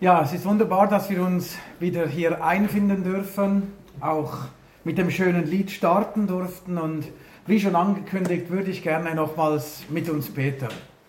Ja, es ist wunderbar, dass wir uns wieder hier einfinden dürfen, auch mit dem schönen Lied starten durften, und wie schon angekündigt, würde ich gerne nochmals mit uns beten.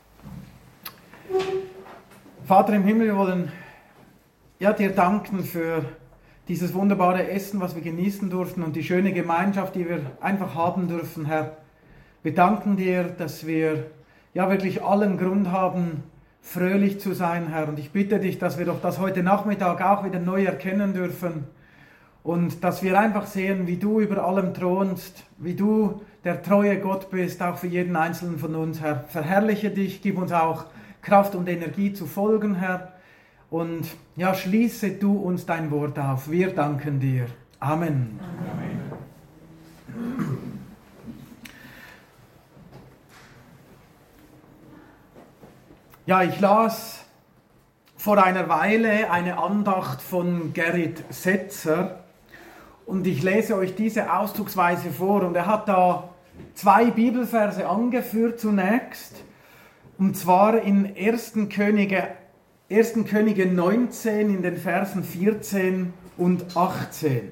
Vater im Himmel, wir wollen dir danken für dieses wunderbare Essen, was wir genießen durften, und die schöne Gemeinschaft, die wir einfach haben dürfen, Herr. Wir danken dir, dass wir wirklich allen Grund haben, fröhlich zu sein, Herr. Und ich bitte dich, dass wir doch das heute Nachmittag auch wieder neu erkennen dürfen und dass wir einfach sehen, wie du über allem thronst, wie du der treue Gott bist, auch für jeden Einzelnen von uns, Herr. Verherrliche dich, gib uns auch Kraft und Energie zu folgen, Herr. Und schließe du uns dein Wort auf. Wir danken dir. Amen. Amen. Ja, ich las vor einer Weile eine Andacht von Gerrit Setzer und ich lese euch diese auszugsweise vor. Und er hat da 2 Bibelverse angeführt zunächst, und zwar in 1. Könige 19 in den Versen 14 und 18.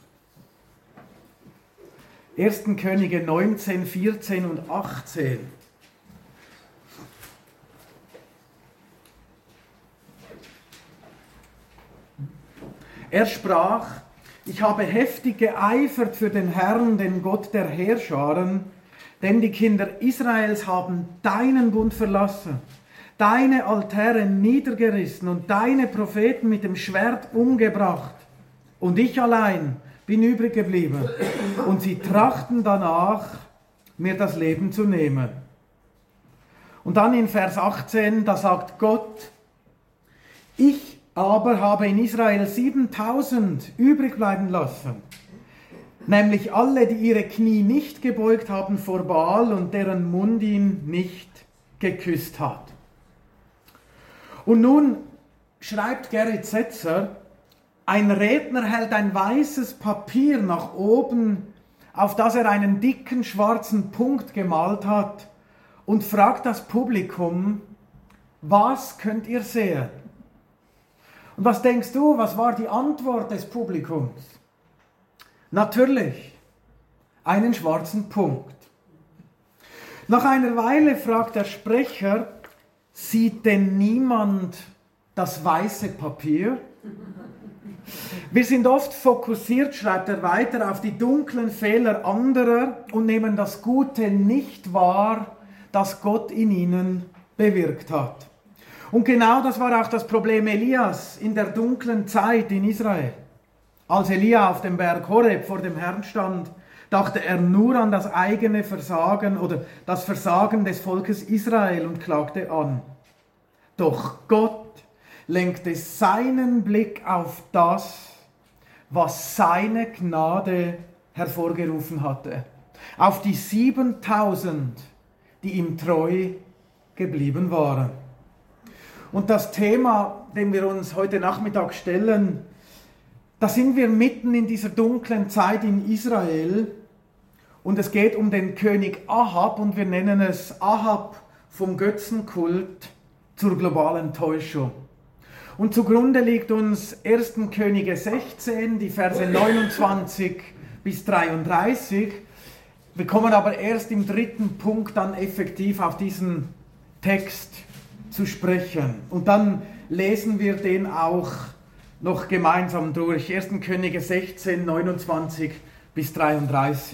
1. Könige 19, 14 und 18. Er sprach: Ich habe heftig geeifert für den Herrn, den Gott der Heerscharen, denn die Kinder Israels haben deinen Bund verlassen, deine Altäre niedergerissen und deine Propheten mit dem Schwert umgebracht. Und ich allein bin übrig geblieben. Und sie trachten danach, mir das Leben zu nehmen. Und dann in Vers 18, da sagt Gott: Ich aber habe in Israel 7000 übrig bleiben lassen, nämlich alle, die ihre Knie nicht gebeugt haben vor Baal und deren Mund ihn nicht geküsst hat. Und nun schreibt Gerrit Setzer, ein Redner hält ein weißes Papier nach oben, auf das er einen dicken schwarzen Punkt gemalt hat, und fragt das Publikum: Was könnt ihr sehen? Und was denkst du, was war die Antwort des Publikums? Natürlich, einen schwarzen Punkt. Nach einer Weile fragt der Sprecher: Sieht denn niemand das weiße Papier? Wir sind oft fokussiert, schreibt er weiter, auf die dunklen Fehler anderer und nehmen das Gute nicht wahr, das Gott in ihnen bewirkt hat. Und genau das war auch das Problem Elias in der dunklen Zeit in Israel. Als Elia auf dem Berg Horeb vor dem Herrn stand, dachte er nur an das eigene Versagen oder das Versagen des Volkes Israel und klagte an. Doch Gott lenkte seinen Blick auf das, was seine Gnade hervorgerufen hatte. Auf die 7000, die ihm treu geblieben waren. Und das Thema, dem wir uns heute Nachmittag stellen, da sind wir mitten in dieser dunklen Zeit in Israel, und es geht um den König Ahab, und wir nennen es Ahab vom Götzenkult zur globalen Täuschung. Und zugrunde liegt uns 1. Könige 16, die Verse 29 bis 33. Wir kommen aber erst im 3. Punkt dann effektiv auf diesen Text zu sprechen. Und dann lesen wir den auch noch gemeinsam durch. 1. Könige 16, 29 bis 33.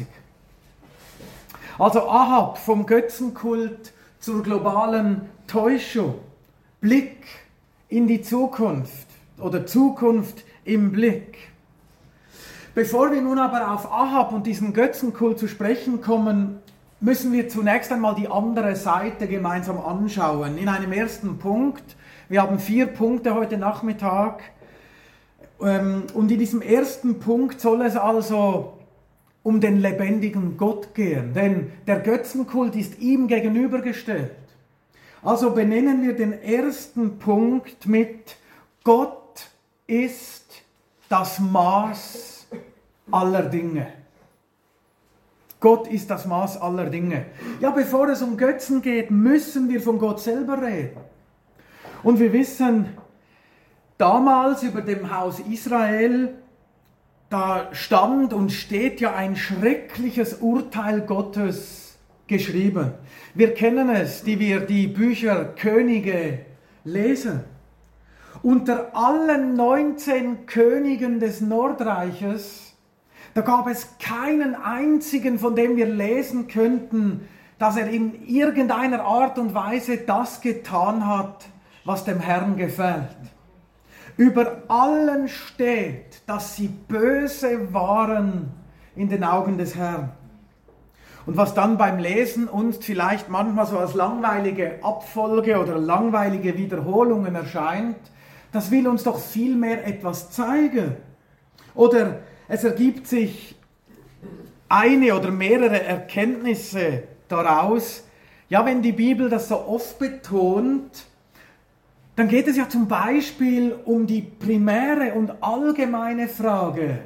Also Ahab vom Götzenkult zur globalen Täuschung. Blick in die Zukunft oder Zukunft im Blick. Bevor wir nun aber auf Ahab und diesen Götzenkult zu sprechen kommen, müssen wir zunächst einmal die andere Seite gemeinsam anschauen. In einem ersten Punkt, wir haben 4 Punkte heute Nachmittag, und in diesem ersten Punkt soll es also um den lebendigen Gott gehen, denn der Götzenkult ist ihm gegenübergestellt. Also benennen wir den ersten Punkt mit: Gott ist das Maß aller Dinge. Gott ist das Maß aller Dinge. Ja, bevor es um Götzen geht, müssen wir von Gott selber reden. Und wir wissen, damals über dem Haus Israel, da stand und steht ja ein schreckliches Urteil Gottes geschrieben. Wir kennen es, die wir die Bücher Könige lesen. Unter allen 19 Königen des Nordreiches, da gab es keinen einzigen, von dem wir lesen könnten, dass er in irgendeiner Art und Weise das getan hat, was dem Herrn gefällt. Über allen steht, dass sie böse waren in den Augen des Herrn. Und was dann beim Lesen uns vielleicht manchmal so als langweilige Abfolge oder langweilige Wiederholungen erscheint, das will uns doch vielmehr etwas zeigen. Oder es ergibt sich eine oder mehrere Erkenntnisse daraus. Ja, wenn die Bibel das so oft betont, dann geht es ja zum Beispiel um die primäre und allgemeine Frage: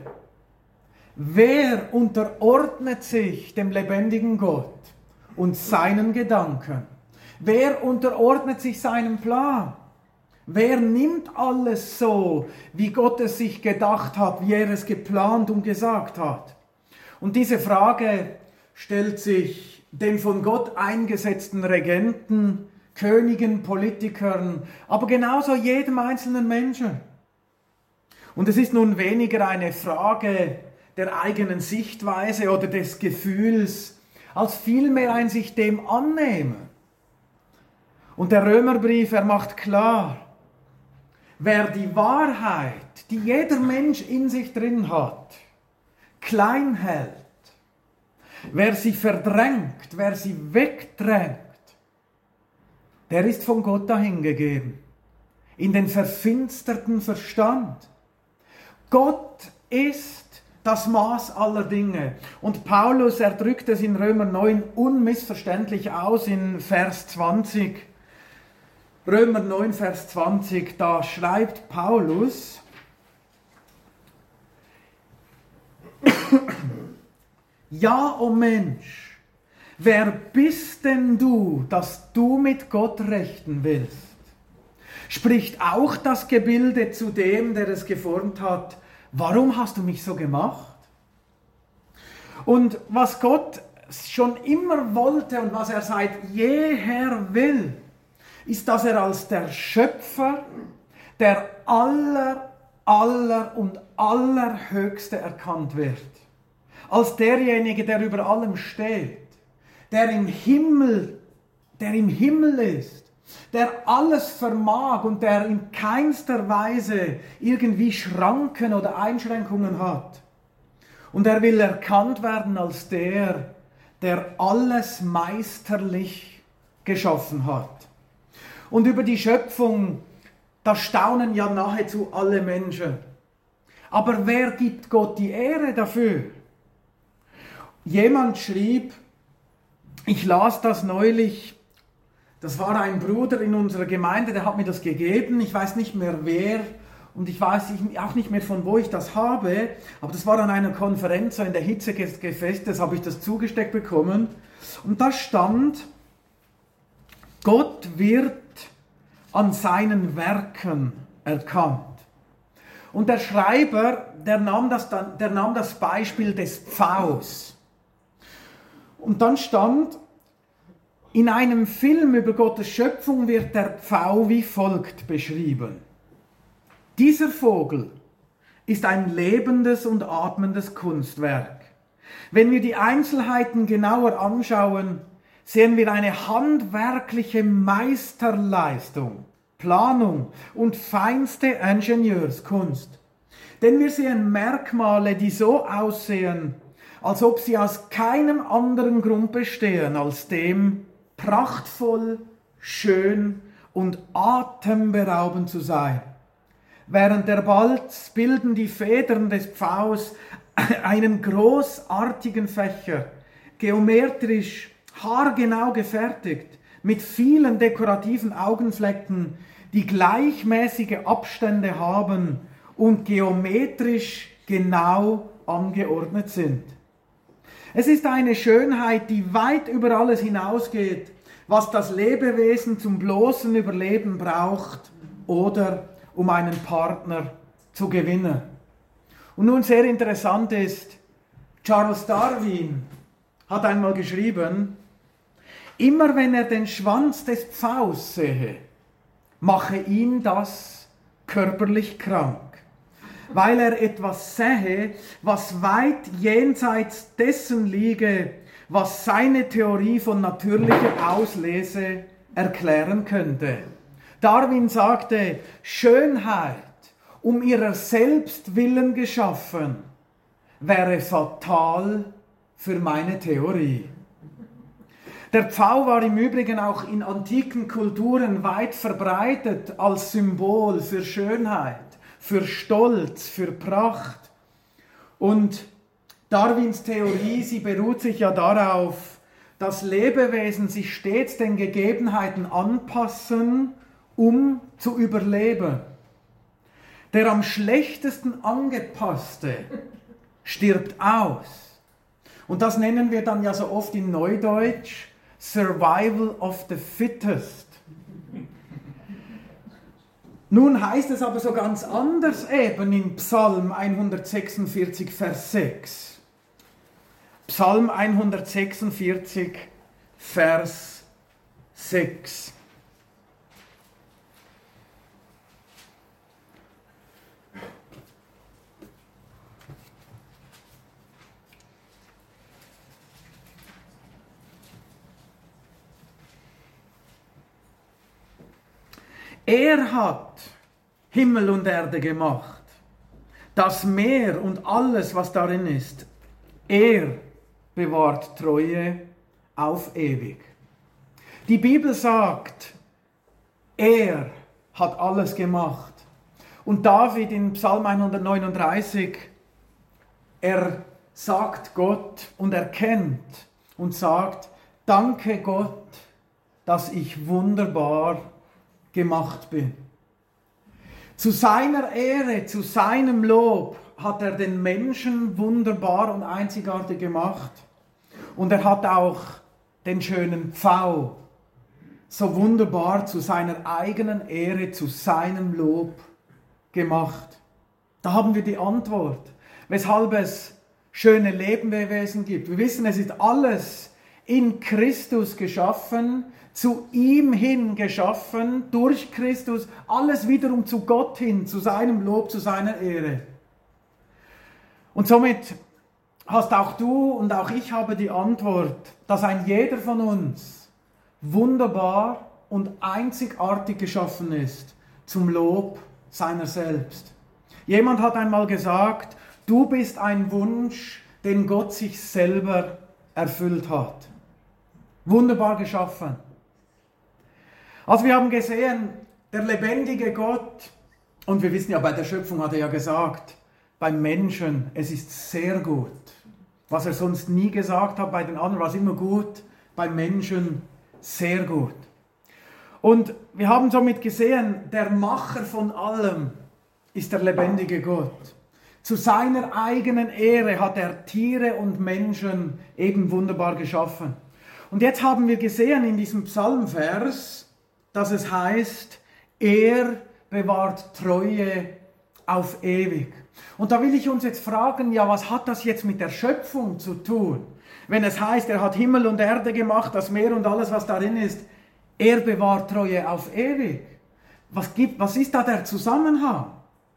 Wer unterordnet sich dem lebendigen Gott und seinen Gedanken? Wer unterordnet sich seinem Plan? Wer nimmt alles so, wie Gott es sich gedacht hat, wie er es geplant und gesagt hat? Und diese Frage stellt sich den von Gott eingesetzten Regenten, Königen, Politikern, aber genauso jedem einzelnen Menschen. Und es ist nun weniger eine Frage der eigenen Sichtweise oder des Gefühls, als vielmehr ein sich dem annehmen. Und der Römerbrief, er macht klar, wer die Wahrheit, die jeder Mensch in sich drin hat, klein hält, wer sie verdrängt, wer sie wegdrängt, der ist von Gott dahingegeben, in den verfinsterten Verstand. Gott ist das Maß aller Dinge. Und Paulus, er drückt es in Römer 9 unmissverständlich aus in Vers 20. Römer 9, Vers 20, da schreibt Paulus: Ja, o Mensch, wer bist denn du, dass du mit Gott rechten willst? Spricht auch das Gebilde zu dem, der es geformt hat: Warum hast du mich so gemacht? Und was Gott schon immer wollte und was er seit jeher will, ist, dass er als der Schöpfer, der allerhöchste erkannt wird. Als derjenige, der über allem steht, der im Himmel ist, der alles vermag und der in keinster Weise irgendwie Schranken oder Einschränkungen hat. Und er will erkannt werden als der alles meisterlich geschaffen hat. Und über die Schöpfung, da staunen ja nahezu alle Menschen. Aber wer gibt Gott die Ehre dafür? Jemand schrieb, ich las das neulich, das war ein Bruder in unserer Gemeinde, der hat mir das gegeben, ich weiß nicht mehr wer und ich weiß auch nicht mehr von wo ich das habe, aber das war an einer Konferenz, so in der Hitze des Gefechtes habe ich das zugesteckt bekommen und da stand, Gott wird an seinen Werken erkannt. Und der Schreiber, der nahm das Beispiel des Pfaus. Und dann stand, in einem Film über Gottes Schöpfung wird der Pfau wie folgt beschrieben. Dieser Vogel ist ein lebendes und atmendes Kunstwerk. Wenn wir die Einzelheiten genauer anschauen, sehen wir eine handwerkliche Meisterleistung, Planung und feinste Ingenieurskunst. Denn wir sehen Merkmale, die so aussehen, als ob sie aus keinem anderen Grund bestehen, als dem, prachtvoll, schön und atemberaubend zu sein. Während der Balz bilden die Federn des Pfaus einen großartigen Fächer, geometrisch, haargenau gefertigt, mit vielen dekorativen Augenflecken, die gleichmäßige Abstände haben und geometrisch genau angeordnet sind. Es ist eine Schönheit, die weit über alles hinausgeht, was das Lebewesen zum bloßen Überleben braucht oder um einen Partner zu gewinnen. Und nun sehr interessant ist, Charles Darwin hat einmal geschrieben, immer wenn er den Schwanz des Pfaus sehe, mache ihn das körperlich krank, weil er etwas sähe, was weit jenseits dessen liege, was seine Theorie von natürlicher Auslese erklären könnte. Darwin sagte, Schönheit, um ihrer selbst willen geschaffen, wäre fatal für meine Theorie. Der Pfau war im Übrigen auch in antiken Kulturen weit verbreitet als Symbol für Schönheit, für Stolz, für Pracht. Und Darwins Theorie, sie beruht sich ja darauf, dass Lebewesen sich stets den Gegebenheiten anpassen, um zu überleben. Der am schlechtesten angepasste stirbt aus. Und das nennen wir dann ja so oft in Neudeutsch Survival of the Fittest. Nun heißt es aber so ganz anders eben in Psalm 146, Vers 6. Psalm 146, Vers 6. Er hat Himmel und Erde gemacht, das Meer und alles, was darin ist. Er bewahrt Treue auf ewig. Die Bibel sagt, er hat alles gemacht. Und David in Psalm 139, er sagt Gott und erkennt und sagt, danke Gott, dass ich wunderbar gemacht bin. Zu seiner Ehre, zu seinem Lob hat er den Menschen wunderbar und einzigartig gemacht. Und er hat auch den schönen Pfau so wunderbar zu seiner eigenen Ehre, zu seinem Lob gemacht. Da haben wir die Antwort, weshalb es schöne Lebewesen gibt. Wir wissen, es ist alles in Christus geschaffen, zu ihm hin geschaffen, durch Christus, alles wiederum zu Gott hin, zu seinem Lob, zu seiner Ehre. Und somit hast auch du und auch ich habe die Antwort, dass ein jeder von uns wunderbar und einzigartig geschaffen ist zum Lob seiner selbst. Jemand hat einmal gesagt, du bist ein Wunsch, den Gott sich selber erfüllt hat. Wunderbar geschaffen. Also wir haben gesehen, der lebendige Gott, und wir wissen ja, bei der Schöpfung hat er ja gesagt, beim Menschen, es ist sehr gut. Was er sonst nie gesagt hat, bei den anderen war es immer gut, beim Menschen sehr gut. Und wir haben somit gesehen, der Macher von allem ist der lebendige Gott. Zu seiner eigenen Ehre hat er Tiere und Menschen eben wunderbar geschaffen. Und jetzt haben wir gesehen in diesem Psalmvers, dass es heißt, er bewahrt Treue auf ewig. Und da will ich uns jetzt fragen, ja, was hat das jetzt mit der Schöpfung zu tun? Wenn es heißt, er hat Himmel und Erde gemacht, das Meer und alles, was darin ist, er bewahrt Treue auf ewig. Was ist da der Zusammenhang?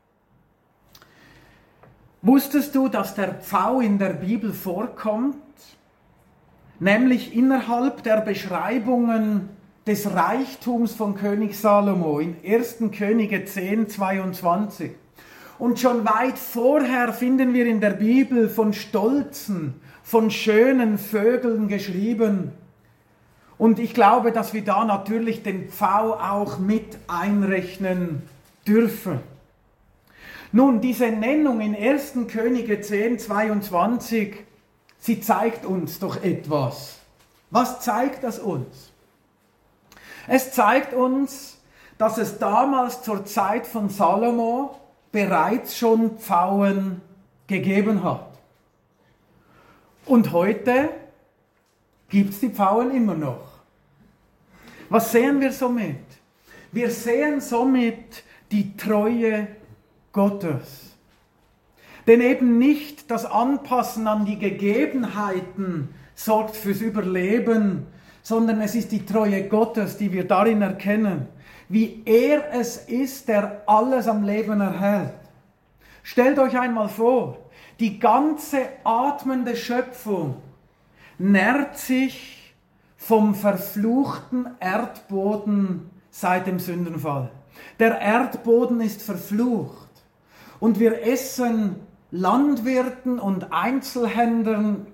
Wusstest du, dass der Pfau in der Bibel vorkommt? Nämlich innerhalb der Beschreibungen des Reichtums von König Salomo in 1. Könige 10, 22. Und schon weit vorher finden wir in der Bibel von stolzen, von schönen Vögeln geschrieben. Und ich glaube, dass wir da natürlich den Pfau auch mit einrechnen dürfen. Nun, diese Nennung in 1. Könige 10, 22, sie zeigt uns doch etwas. Was zeigt das uns? Es zeigt uns, dass es damals zur Zeit von Salomo bereits schon Pfauen gegeben hat. Und heute gibt es die Pfauen immer noch. Was sehen wir somit? Wir sehen somit die Treue Gottes. Denn eben nicht das Anpassen an die Gegebenheiten sorgt fürs Überleben, sondern es ist die Treue Gottes, die wir darin erkennen, wie er es ist, der alles am Leben erhält. Stellt euch einmal vor, die ganze atmende Schöpfung nährt sich vom verfluchten Erdboden seit dem Sündenfall. Der Erdboden ist verflucht und wir essen Landwirten und Einzelhändlern,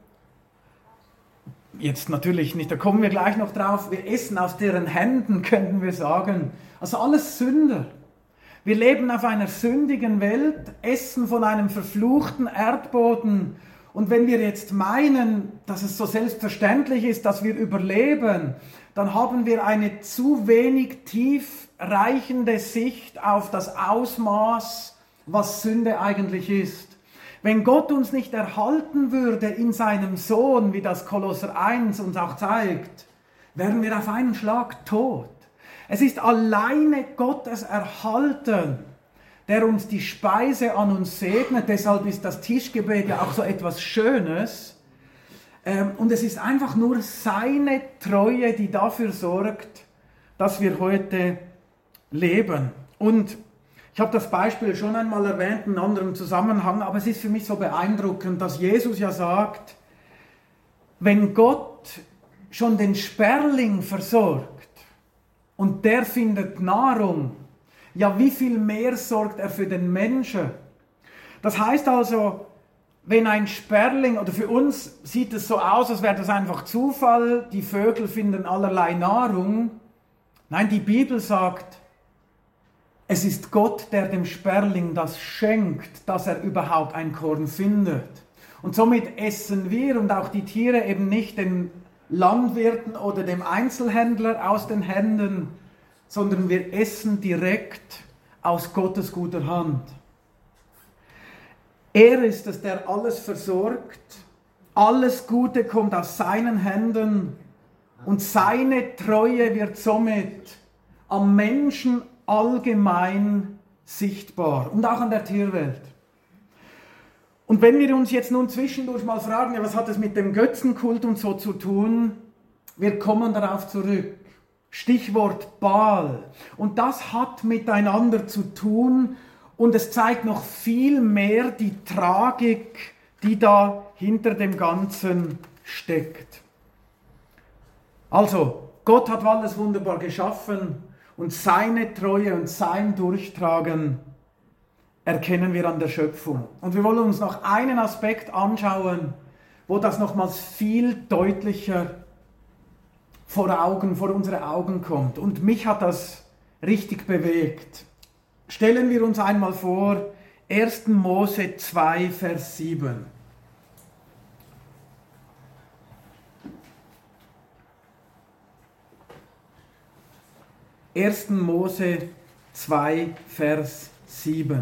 jetzt natürlich nicht, da kommen wir gleich noch drauf, wir essen aus deren Händen, könnten wir sagen. Also alles Sünder. Wir leben auf einer sündigen Welt, essen von einem verfluchten Erdboden. Und wenn wir jetzt meinen, dass es so selbstverständlich ist, dass wir überleben, dann haben wir eine zu wenig tiefreichende Sicht auf das Ausmaß, was Sünde eigentlich ist. Wenn Gott uns nicht erhalten würde in seinem Sohn, wie das Kolosser 1 uns auch zeigt, wären wir auf einen Schlag tot. Es ist alleine Gottes Erhalten, der uns die Speise an uns segnet. Deshalb ist das Tischgebet ja auch so etwas Schönes. Und es ist einfach nur seine Treue, die dafür sorgt, dass wir heute leben. Und ich habe das Beispiel schon einmal erwähnt in einem anderen Zusammenhang, aber es ist für mich so beeindruckend, dass Jesus ja sagt, wenn Gott schon den Sperling versorgt und der findet Nahrung, ja, wie viel mehr sorgt er für den Menschen? Das heißt also, wenn ein Sperling, oder für uns sieht es so aus, als wäre das einfach Zufall, die Vögel finden allerlei Nahrung. Nein, die Bibel sagt, es ist Gott, der dem Sperling das schenkt, dass er überhaupt ein Korn findet. Und somit essen wir und auch die Tiere eben nicht den Landwirten oder dem Einzelhändler aus den Händen, sondern wir essen direkt aus Gottes guter Hand. Er ist es, der alles versorgt, alles Gute kommt aus seinen Händen und seine Treue wird somit am Menschen allgemein sichtbar und auch an der Tierwelt. Und wenn wir uns jetzt nun zwischendurch mal fragen, ja, was hat es mit dem Götzenkult und so zu tun, wir kommen darauf zurück. Stichwort Baal. Und das hat miteinander zu tun und es zeigt noch viel mehr die Tragik, die da hinter dem Ganzen steckt. Also, Gott hat alles wunderbar geschaffen und seine Treue und sein Durchtragen erkennen wir an der Schöpfung. Und wir wollen uns noch einen Aspekt anschauen, wo das nochmals viel deutlicher vor unsere Augen kommt. Und mich hat das richtig bewegt. Stellen wir uns einmal vor, 1. Mose 2, Vers 7. 1. Mose 2, Vers 7.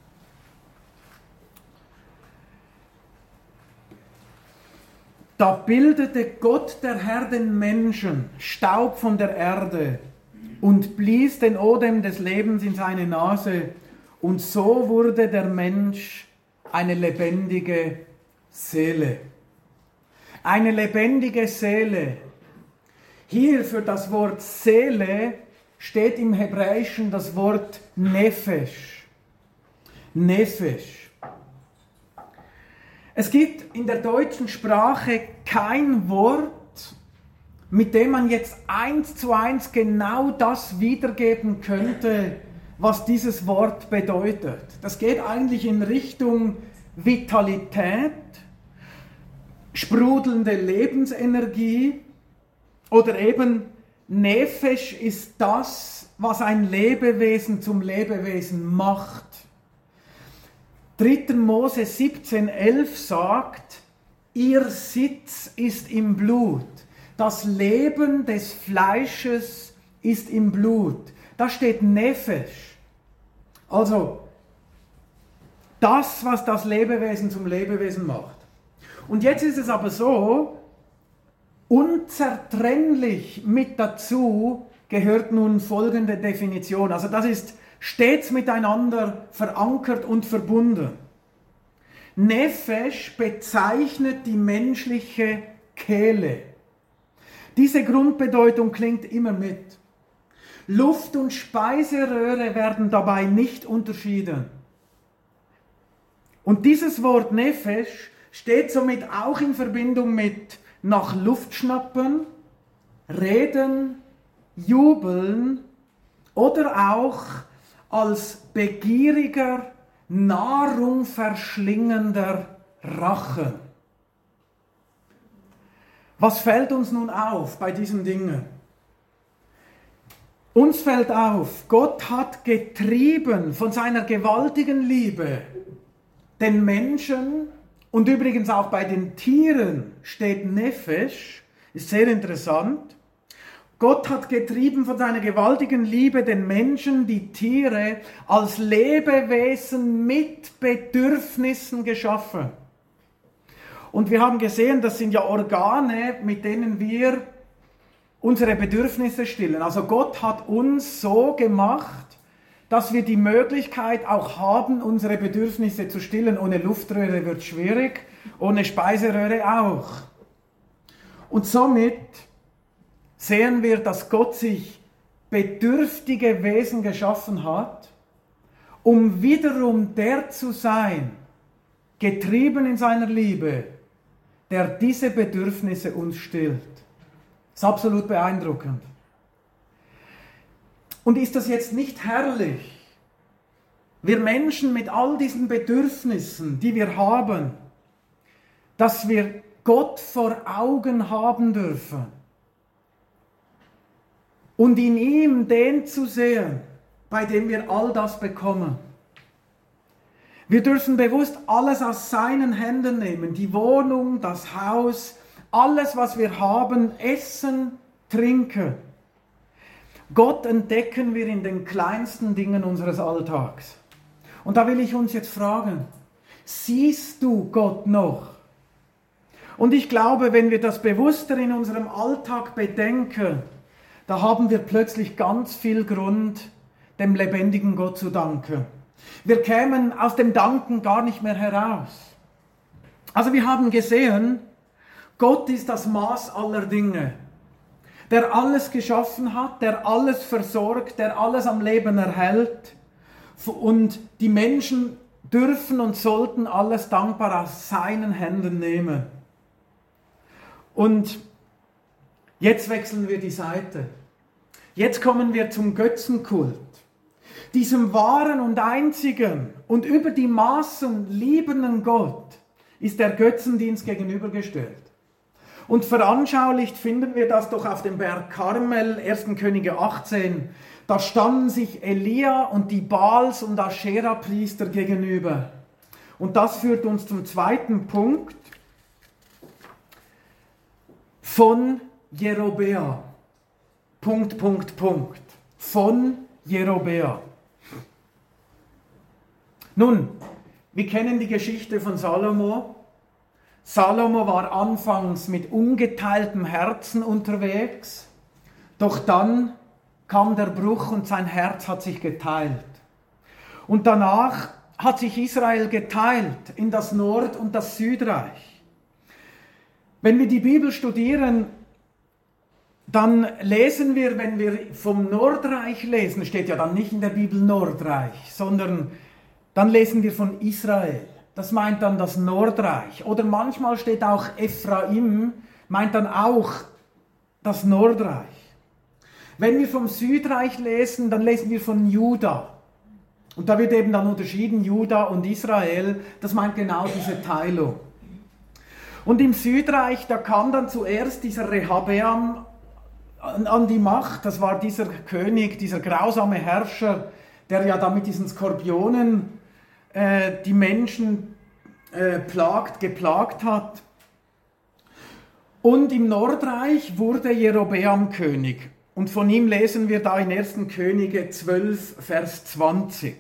Da bildete Gott der Herr den Menschen, Staub von der Erde, und blies den Odem des Lebens in seine Nase, und so wurde der Mensch eine lebendige Seele. Eine lebendige Seele. Hier für das Wort Seele steht im Hebräischen das Wort Nefesh. Nefesh. Es gibt in der deutschen Sprache kein Wort, mit dem man jetzt 1:1 genau das wiedergeben könnte, was dieses Wort bedeutet. Das geht eigentlich in Richtung Vitalität, sprudelnde Lebensenergie oder eben Nefesh ist das, was ein Lebewesen zum Lebewesen macht. 3. Mose 17,11 sagt, ihr Sitz ist im Blut. Das Leben des Fleisches ist im Blut. Da steht Nefesh. Also, das, was das Lebewesen zum Lebewesen macht. Und jetzt ist es aber so, unzertrennlich mit dazu gehört nun folgende Definition. Also das ist stets miteinander verankert und verbunden. Nefesh bezeichnet die menschliche Kehle. Diese Grundbedeutung klingt immer mit. Luft- und Speiseröhre werden dabei nicht unterschieden. Und dieses Wort Nefesh steht somit auch in Verbindung mit nach Luft schnappen, reden, jubeln oder auch als begieriger, Nahrung verschlingender Rachen. Was fällt uns nun auf bei diesen Dingen? Uns fällt auf, Gott hat getrieben von seiner gewaltigen Liebe den Menschen und übrigens auch bei den Tieren steht Nefesh, ist sehr interessant. Gott hat getrieben von seiner gewaltigen Liebe den Menschen, die Tiere, als Lebewesen mit Bedürfnissen geschaffen. Und wir haben gesehen, das sind ja Organe, mit denen wir unsere Bedürfnisse stillen. Also Gott hat uns so gemacht, dass wir die Möglichkeit auch haben, unsere Bedürfnisse zu stillen. Ohne Luftröhre wird es schwierig, ohne Speiseröhre auch. Und somit sehen wir, dass Gott sich bedürftige Wesen geschaffen hat, um wiederum der zu sein, getrieben in seiner Liebe, der diese Bedürfnisse uns stillt. Das ist absolut beeindruckend. Und ist das jetzt nicht herrlich? Wir Menschen mit all diesen Bedürfnissen, die wir haben, dass wir Gott vor Augen haben dürfen und in ihm den zu sehen, bei dem wir all das bekommen. Wir dürfen bewusst alles aus seinen Händen nehmen, die Wohnung, das Haus, alles, was wir haben, essen, trinken. Gott entdecken wir in den kleinsten Dingen unseres Alltags. Und da will ich uns jetzt fragen, siehst du Gott noch? Und ich glaube, wenn wir das bewusster in unserem Alltag bedenken, da haben wir plötzlich ganz viel Grund, dem lebendigen Gott zu danken. Wir kämen aus dem Danken gar nicht mehr heraus. Also wir haben gesehen, Gott ist das Maß aller Dinge, der alles geschaffen hat, der alles versorgt, der alles am Leben erhält. Und die Menschen dürfen und sollten alles dankbar aus seinen Händen nehmen. Und jetzt wechseln wir die Seite. Jetzt kommen wir zum Götzenkult. Diesem wahren und einzigen und über die Maßen liebenden Gott ist der Götzendienst gegenübergestellt. Und veranschaulicht finden wir das doch auf dem Berg Karmel, 1. Könige 18. Da standen sich Elia und die Baals- und Aschera-Priester gegenüber. Und das führt uns zum zweiten Punkt von Jerobeam. Von Jerobeam. Nun, wir kennen die Geschichte von Salomo. Salomo war anfangs mit ungeteiltem Herzen unterwegs, doch dann kam der Bruch und sein Herz hat sich geteilt. Und danach hat sich Israel geteilt in das Nord- und das Südreich. Wenn wir die Bibel studieren, dann lesen wir, wenn wir vom Nordreich lesen, steht ja dann nicht in der Bibel Nordreich, sondern dann lesen wir von Israel. Das meint dann das Nordreich. Oder manchmal steht auch Ephraim, meint dann auch das Nordreich. Wenn wir vom Südreich lesen, dann lesen wir von Juda. Und da wird eben dann unterschieden, Juda und Israel, das meint genau diese Teilung. Und im Südreich, da kam dann zuerst dieser Rehabeam an die Macht. Das war dieser König, dieser grausame Herrscher, der ja da mit diesen Skorpionen die Menschen geplagt hat. Und im Nordreich wurde Jerobeam König. Und von ihm lesen wir da in 1. Könige 12, Vers 20.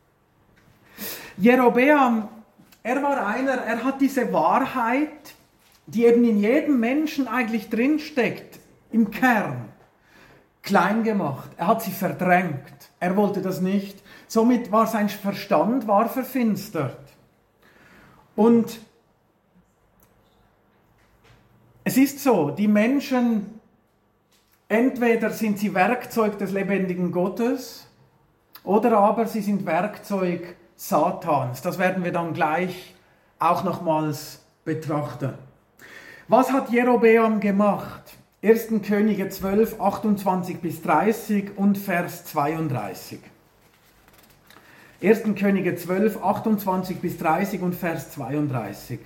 Jerobeam, er hat diese Wahrheit, die eben in jedem Menschen eigentlich drinsteckt, im Kern, klein gemacht. Er hat sie verdrängt. Er wollte das nicht. Somit war sein Verstand verfinstert. Und es ist so, die Menschen, entweder sind sie Werkzeug des lebendigen Gottes oder aber sie sind Werkzeug Satans. Das werden wir dann gleich auch nochmals betrachten. Was hat Jerobeam gemacht? 1. Könige 12, 28 bis 30 und Vers 32. 1. Könige 12, 28 bis 30 und Vers 32.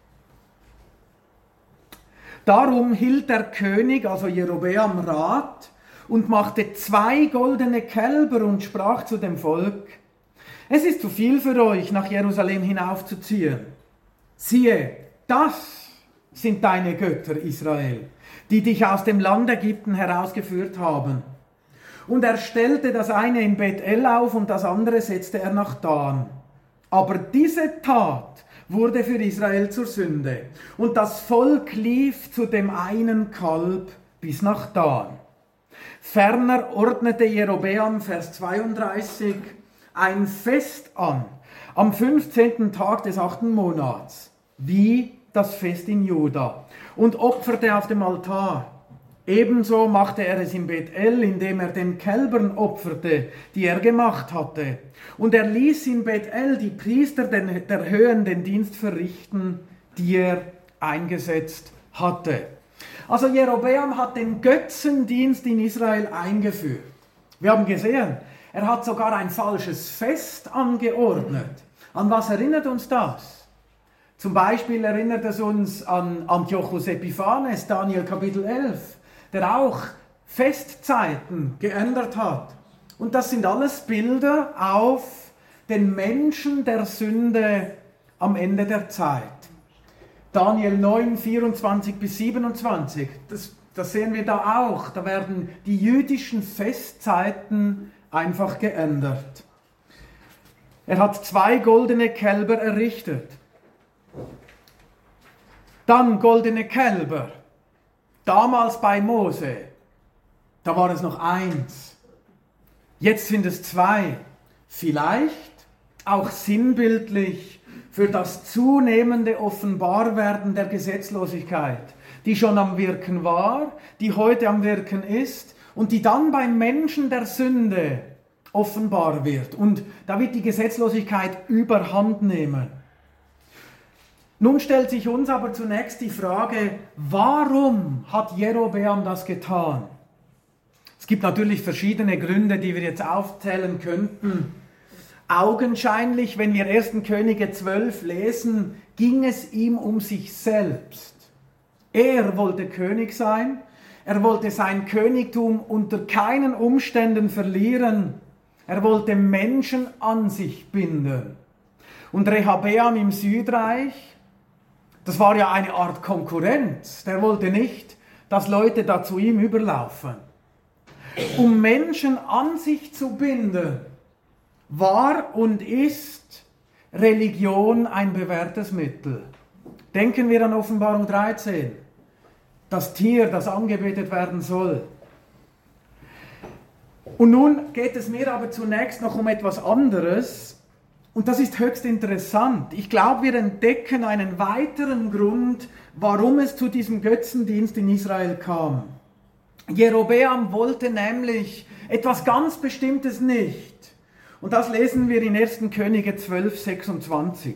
Darum hielt der König, also Jerobeam, Rat und machte 2 goldene Kälber und sprach zu dem Volk: Es ist zu viel für euch, nach Jerusalem hinaufzuziehen. Siehe, das sind deine Götter, Israel, die dich aus dem Land Ägypten herausgeführt haben. Und er stellte das eine in Bethel auf und das andere setzte er nach Dan. Aber diese Tat wurde für Israel zur Sünde. Und das Volk lief zu dem einen Kalb bis nach Dan. Ferner ordnete Jerobeam, Vers 32, ein Fest an, am 15. Tag des 8. Monats, wie das Fest in Juda, und opferte auf dem Altar. Ebenso machte er es in Bethel, indem er den Kälbern opferte, die er gemacht hatte. Und er ließ in Bethel die Priester der Höhen den Dienst verrichten, die er eingesetzt hatte. Also Jerobeam hat den Götzendienst in Israel eingeführt. Wir haben gesehen, er hat sogar ein falsches Fest angeordnet. An was erinnert uns das? Zum Beispiel erinnert es uns an Antiochus Epiphanes, Daniel Kapitel 11, der auch Festzeiten geändert hat. Und das sind alles Bilder auf den Menschen der Sünde am Ende der Zeit. Daniel 9, 24 bis 27, das sehen wir da auch. Da werden die jüdischen Festzeiten einfach geändert. Er hat 2 goldene Kälber errichtet. Dann goldene Kälber. Damals bei Mose, da war es noch 1. Jetzt sind es 2. Vielleicht auch sinnbildlich für das zunehmende Offenbarwerden der Gesetzlosigkeit, die schon am Wirken war, die heute am Wirken ist und die dann beim Menschen der Sünde offenbar wird. Und da wird die Gesetzlosigkeit überhand nehmen. Nun stellt sich uns aber zunächst die Frage, warum hat Jerobeam das getan? Es gibt natürlich verschiedene Gründe, die wir jetzt aufzählen könnten. Augenscheinlich, wenn wir 1. Könige 12 lesen, ging es ihm um sich selbst. Er wollte König sein, er wollte sein Königtum unter keinen Umständen verlieren, er wollte Menschen an sich binden. Und Rehabeam im Südreich, das war ja eine Art Konkurrenz. Der wollte nicht, dass Leute da zu ihm überlaufen. Um Menschen an sich zu binden, war und ist Religion ein bewährtes Mittel. Denken wir an Offenbarung 13, das Tier, das angebetet werden soll. Und nun geht es mir aber zunächst noch um etwas anderes. Und das ist höchst interessant. Ich glaube, wir entdecken einen weiteren Grund, warum es zu diesem Götzendienst in Israel kam. Jerobeam wollte nämlich etwas ganz Bestimmtes nicht. Und das lesen wir in 1. Könige 12, 26.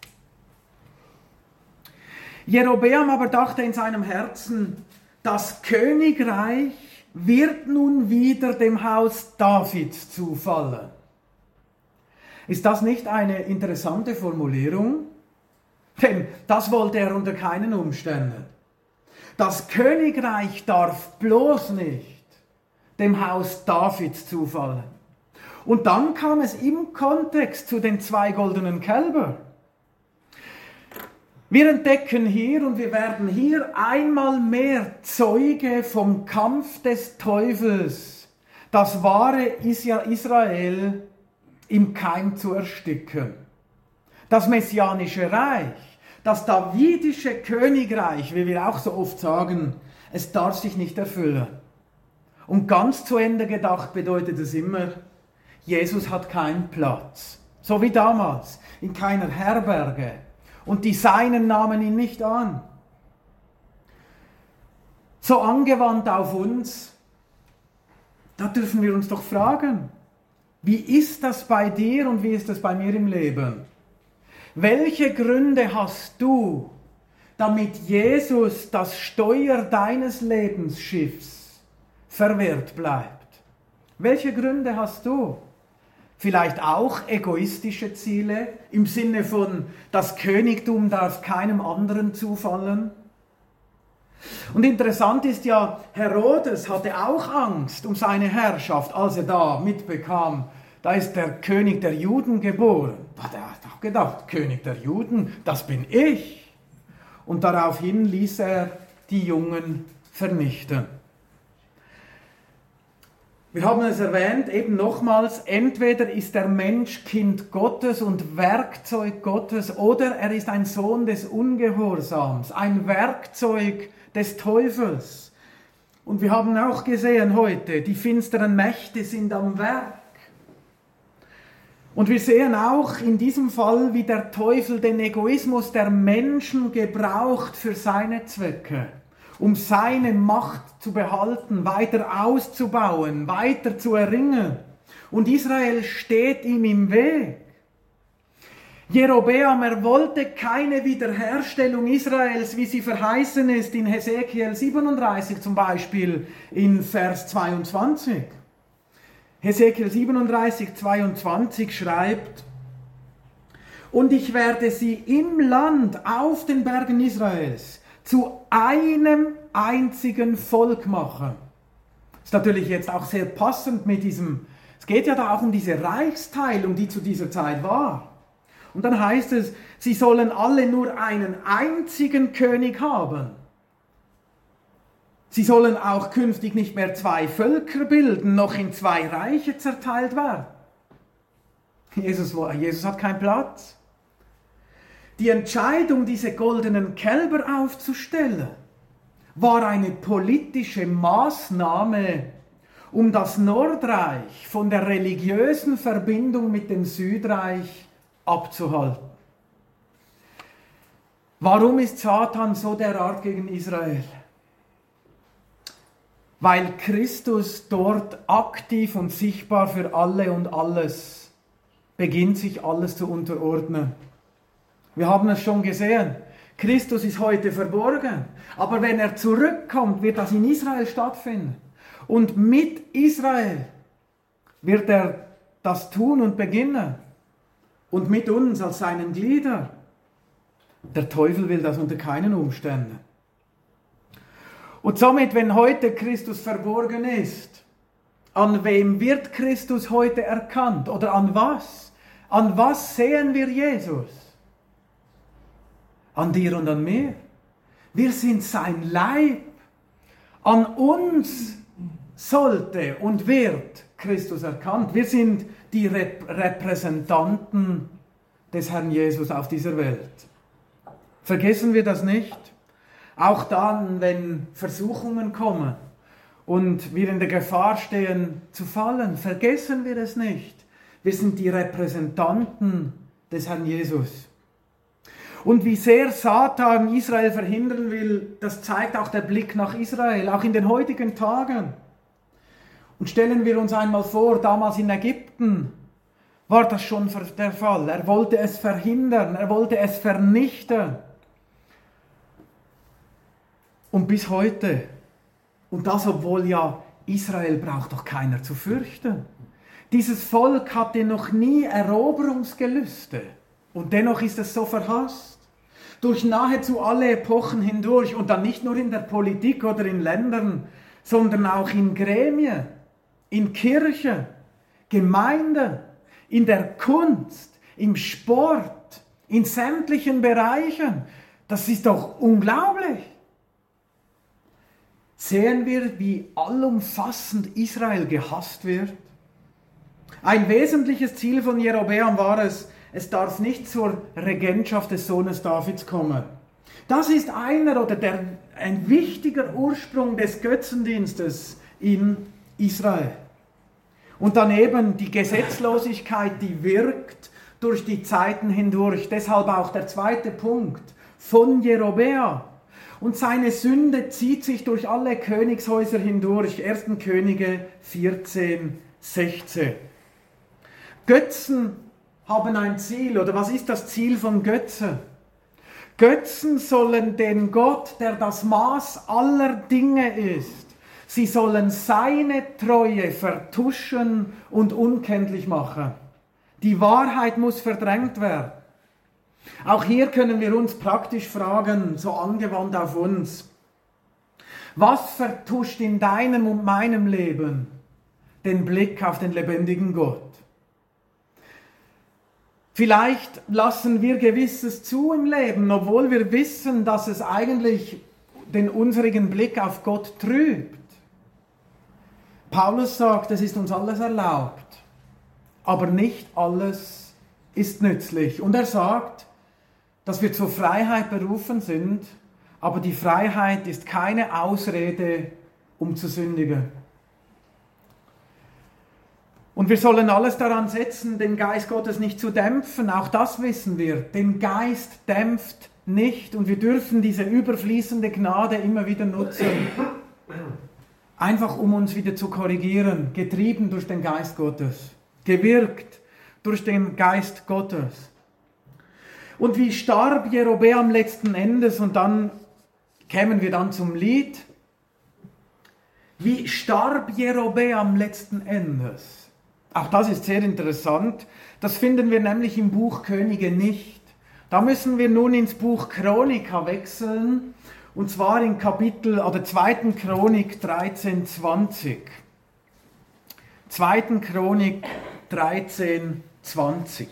Jerobeam aber dachte in seinem Herzen, das Königreich wird nun wieder dem Haus Davids zufallen. Ist das nicht eine interessante Formulierung? Denn das wollte er unter keinen Umständen. Das Königreich darf bloß nicht dem Haus Davids zufallen. Und dann kam es im Kontext zu den 2 goldenen Kälbern. Wir entdecken hier und wir werden hier einmal mehr Zeuge vom Kampf des Teufels, das wahre Israel im Keim zu ersticken. Das messianische Reich, das davidische Königreich, wie wir auch so oft sagen, es darf sich nicht erfüllen. Und ganz zu Ende gedacht bedeutet es immer, Jesus hat keinen Platz. So wie damals, in keiner Herberge. Und die Seinen nahmen ihn nicht an. So angewandt auf uns, da dürfen wir uns doch fragen, wie ist das bei dir und wie ist das bei mir im Leben? Welche Gründe hast du, damit Jesus das Steuer deines Lebensschiffs verwehrt bleibt? Welche Gründe hast du? Vielleicht auch egoistische Ziele im Sinne von, das Königtum darf keinem anderen zufallen? Und interessant ist ja, Herodes hatte auch Angst um seine Herrschaft, als er da mitbekam, da ist der König der Juden geboren. Er hat auch gedacht, König der Juden, das bin ich. Und daraufhin ließ er die Jungen vernichten. Wir haben es erwähnt, eben nochmals, entweder ist der Mensch Kind Gottes und Werkzeug Gottes, oder er ist ein Sohn des Ungehorsams, ein Werkzeug des Teufels. Und wir haben auch gesehen heute, die finsteren Mächte sind am Werk. Und wir sehen auch in diesem Fall, wie der Teufel den Egoismus der Menschen gebraucht für seine Zwecke, um seine Macht zu behalten, weiter auszubauen, weiter zu erringen. Und Israel steht ihm im Weg. Jerobeam, er wollte keine Wiederherstellung Israels, wie sie verheißen ist in Hesekiel 37 zum Beispiel in Vers 22. Hesekiel 37, 22 schreibt: Und ich werde sie im Land auf den Bergen Israels zu einem einzigen Volk machen. Das ist natürlich jetzt auch sehr passend mit diesem, es geht ja da auch um diese Reichsteilung, die zu dieser Zeit war. Und dann heißt es, sie sollen alle nur einen einzigen König haben. Sie sollen auch künftig nicht mehr 2 Völker bilden, noch in 2 Reiche zerteilt werden. Jesus hat keinen Platz. Die Entscheidung, diese goldenen Kälber aufzustellen, war eine politische Maßnahme, um das Nordreich von der religiösen Verbindung mit dem Südreich abzuhalten. Warum ist Satan so derart gegen Israel? Weil Christus dort aktiv und sichtbar für alle und alles beginnt, sich alles zu unterordnen. Wir haben es schon gesehen. Christus ist heute verborgen. Aber wenn er zurückkommt, wird das in Israel stattfinden. Und mit Israel wird er das tun und beginnen. Und mit uns als seinen Gliedern. Der Teufel will das unter keinen Umständen. Und somit, wenn heute Christus verborgen ist, an wem wird Christus heute erkannt? Oder an was? An was sehen wir Jesus? An dir und an mir. Wir sind sein Leib. An uns sollte und wird Christus erkannt. Wir sind die Repräsentanten des Herrn Jesus auf dieser Welt. Vergessen wir das nicht. Auch dann, wenn Versuchungen kommen und wir in der Gefahr stehen zu fallen, vergessen wir es nicht. Wir sind die Repräsentanten des Herrn Jesus. Und wie sehr Satan Israel verhindern will, das zeigt auch der Blick nach Israel, auch in den heutigen Tagen. Und stellen wir uns einmal vor, damals in Ägypten war das schon der Fall. Er wollte es verhindern, er wollte es vernichten. Und bis heute. Und das, obwohl ja Israel braucht doch keiner zu fürchten. Dieses Volk hatte noch nie Eroberungsgelüste. Und dennoch ist es so verhasst. Durch nahezu alle Epochen hindurch. Und dann nicht nur in der Politik oder in Ländern, sondern auch in Gremien, in Kirche, Gemeinden, in der Kunst, im Sport, in sämtlichen Bereichen. Das ist doch unglaublich. Sehen wir, wie allumfassend Israel gehasst wird? Ein wesentliches Ziel von Jerobeam war es, es darf nicht zur Regentschaft des Sohnes Davids kommen. Das ist ein wichtiger Ursprung des Götzendienstes in Israel. Und daneben die Gesetzlosigkeit, die wirkt durch die Zeiten hindurch. Deshalb auch der zweite Punkt von Jerobeam. Und seine Sünde zieht sich durch alle Königshäuser hindurch. 1. Könige 14, 16. Götzen haben ein Ziel. Oder was ist das Ziel von Götzen? Götzen sollen den Gott, der das Maß aller Dinge ist, sie sollen seine Treue vertuschen und unkenntlich machen. Die Wahrheit muss verdrängt werden. Auch hier können wir uns praktisch fragen, so angewandt auf uns. Was vertuscht in deinem und meinem Leben den Blick auf den lebendigen Gott? Vielleicht lassen wir Gewisses zu im Leben, obwohl wir wissen, dass es eigentlich den unsrigen Blick auf Gott trübt. Paulus sagt, es ist uns alles erlaubt, aber nicht alles ist nützlich. Und er sagt, dass wir zur Freiheit berufen sind, aber die Freiheit ist keine Ausrede, um zu sündigen. Und wir sollen alles daran setzen, den Geist Gottes nicht zu dämpfen. Auch das wissen wir. Den Geist dämpft nicht und wir dürfen diese überfließende Gnade immer wieder nutzen. Einfach um uns wieder zu korrigieren, getrieben durch den Geist Gottes, gewirkt durch den Geist Gottes. Und wie starb Jerobeam letzten Endes? Und dann kämen wir dann zum Lied. Wie starb Jerobeam letzten Endes? Auch das ist sehr interessant. Das finden wir nämlich im Buch Könige nicht. Da müssen wir nun ins Buch Chronika wechseln. Und zwar in Kapitel oder 2. Chronik 13, 20. 2. Chronik 13, 20.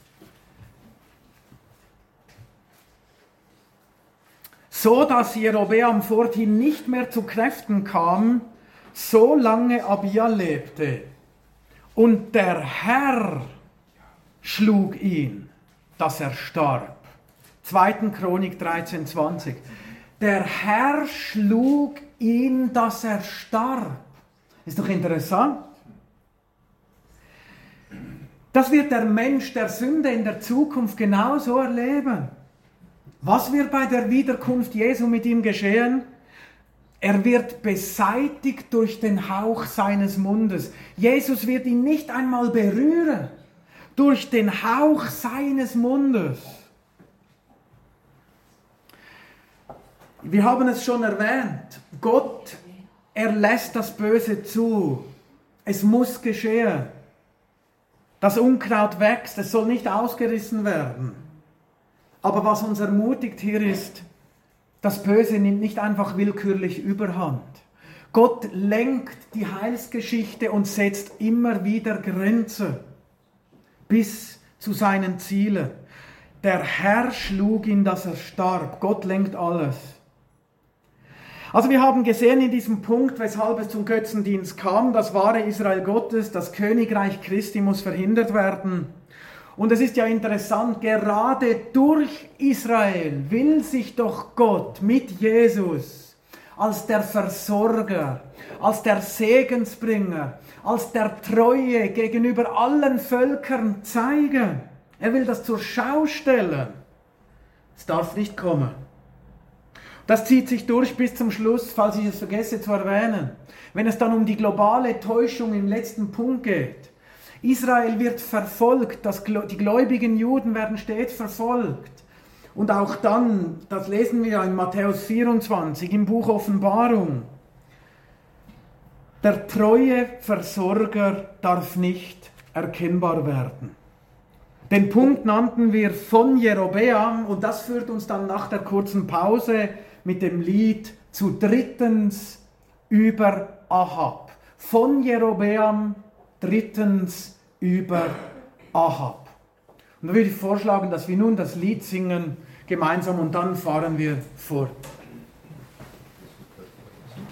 So dass Jerobeam forthin nicht mehr zu Kräften kam, solange Abia lebte. Und der Herr schlug ihn, dass er starb. 2. Chronik 13, 20. Der Herr schlug ihn, dass er starb. Ist doch interessant. Das wird der Mensch der Sünde in der Zukunft genauso erleben. Was wird bei der Wiederkunft Jesu mit ihm geschehen? Er wird beseitigt durch den Hauch seines Mundes. Jesus wird ihn nicht einmal berühren. Durch den Hauch seines Mundes. Wir haben es schon erwähnt. Gott, er lässt das Böse zu. Es muss geschehen. Das Unkraut wächst, es soll nicht ausgerissen werden. Aber was uns ermutigt hier ist, das Böse nimmt nicht einfach willkürlich überhand. Gott lenkt die Heilsgeschichte und setzt immer wieder Grenzen bis zu seinen Zielen. Der Herr schlug ihn, dass er starb. Gott lenkt alles. Also wir haben gesehen in diesem Punkt, weshalb es zum Götzendienst kam, das wahre Israel Gottes, das Königreich Christi muss verhindert werden. Und es ist ja interessant, gerade durch Israel will sich doch Gott mit Jesus als der Versorger, als der Segensbringer, als der Treue gegenüber allen Völkern zeigen. Er will das zur Schau stellen. Es darf nicht kommen. Das zieht sich durch bis zum Schluss, falls ich es vergesse zu erwähnen. Wenn es dann um die globale Täuschung im letzten Punkt geht. Israel wird verfolgt, die gläubigen Juden werden stets verfolgt. Und auch dann, das lesen wir ja in Matthäus 24, im Buch Offenbarung, der treue Versorger darf nicht erkennbar werden. Den Punkt nannten wir von Jerobeam und das führt uns dann nach der kurzen Pause mit dem Lied zu drittens über Ahab. Von Jerobeam drittens über Ahab. Und da würde ich vorschlagen, dass wir nun das Lied singen gemeinsam und dann fahren wir fort.